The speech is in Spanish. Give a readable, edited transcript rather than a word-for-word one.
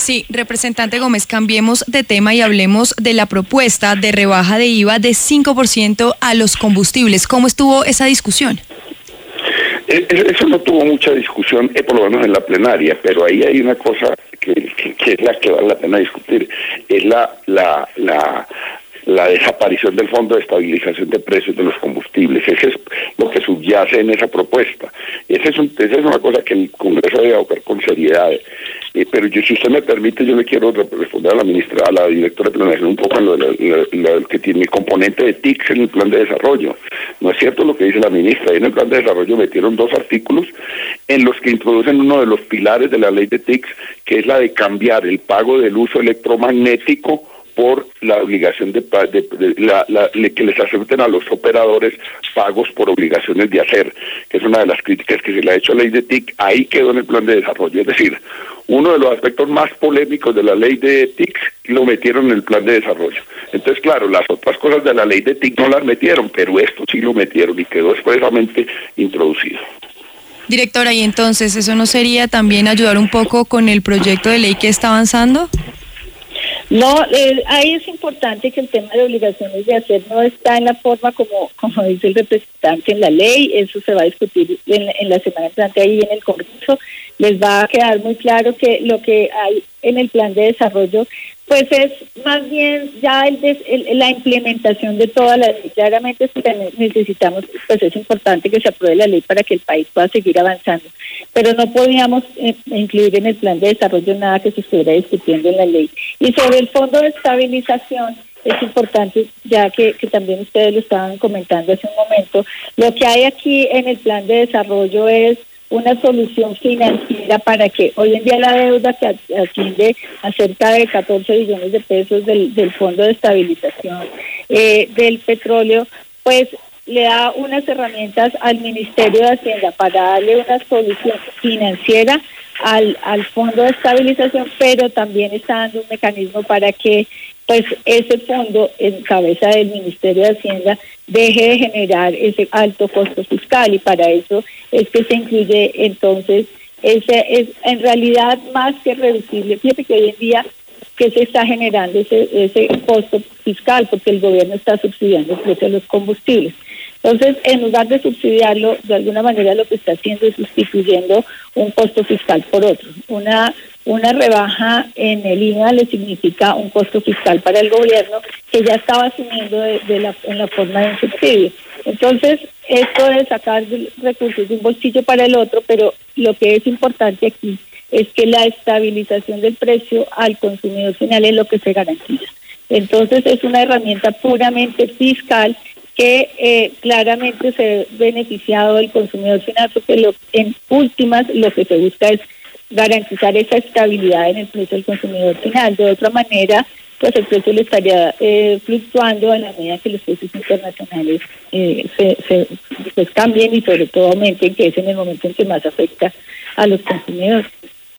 Sí, representante Gómez, cambiemos de tema y hablemos de la propuesta de rebaja de IVA de 5% a los combustibles. ¿Cómo estuvo esa discusión? Eso no tuvo mucha discusión, por lo menos en la plenaria, pero ahí hay una cosa que es la que vale la pena discutir, es la desaparición del Fondo de Estabilización de Precios de los Combustibles. Ese es lo que subyace en esa propuesta. Esa es una cosa que el Congreso debe abocar con seriedad. Pero si usted me permite, yo le quiero responder a la ministra, a la directora de planeación, un poco en lo que tiene el componente de TICS en el plan de desarrollo. No es cierto lo que dice la ministra. Ahí en el plan de desarrollo metieron 2 artículos en los que introducen uno de los pilares de la ley de TICS, que es la de cambiar el pago del uso electromagnético por la obligación que les acepten a los operadores pagos por obligaciones de hacer, que es una de las críticas que se le ha hecho a la ley de TIC. Ahí quedó en el plan de desarrollo, es decir, uno de los aspectos más polémicos de la ley de TIC lo metieron en el plan de desarrollo. Entonces, claro, las otras cosas de la ley de TIC no las metieron, pero esto sí lo metieron y quedó expresamente introducido. Directora, ¿y entonces eso no sería también ayudar un poco con el proyecto de ley que está avanzando? No, ahí es importante que el tema de obligaciones de hacer no está en la forma como dice el representante en la ley. Eso se va a discutir en la semana entrante ahí en el Congreso. Les va a quedar muy claro que lo que hay en el plan de desarrollo pues es más bien ya la implementación de toda la ley. Claramente necesitamos, pues es importante que se apruebe la ley para que el país pueda seguir avanzando, pero no podíamos incluir en el plan de desarrollo nada que se estuviera discutiendo en la ley. Y sobre el Fondo de Estabilización, es importante, ya que también ustedes lo estaban comentando hace un momento, lo que hay aquí en el plan de desarrollo es una solución financiera para que hoy en día la deuda que asciende a cerca de 14 billones de pesos del Fondo de Estabilización del Petróleo, pues le da unas herramientas al Ministerio de Hacienda para darle una solución financiera al Fondo de Estabilización, pero también está dando un mecanismo para que pues ese fondo en cabeza del Ministerio de Hacienda deje de generar ese alto costo fiscal, y para eso es que se incluye entonces ese es en realidad más que reducible. Fíjate que hoy en día que se está generando ese costo fiscal porque el gobierno está subsidiando el precio de los combustibles. Entonces, en lugar de subsidiarlo, de alguna manera lo que está haciendo es sustituyendo un costo fiscal por otro. Una rebaja en el IVA le significa un costo fiscal para el gobierno que ya estaba asumiendo en la forma de un subsidio. Entonces, esto de sacar recursos de un bolsillo para el otro, pero lo que es importante aquí es que la estabilización del precio al consumidor final es lo que se garantiza. Entonces, es una herramienta puramente fiscal que claramente se ha beneficiado el consumidor final, porque en últimas lo que se busca es garantizar esa estabilidad en el precio del consumidor final. De otra manera, pues el precio le estaría fluctuando en la medida que los precios internacionales pues cambien y sobre todo aumenten, que es en el momento en que más afecta a los consumidores.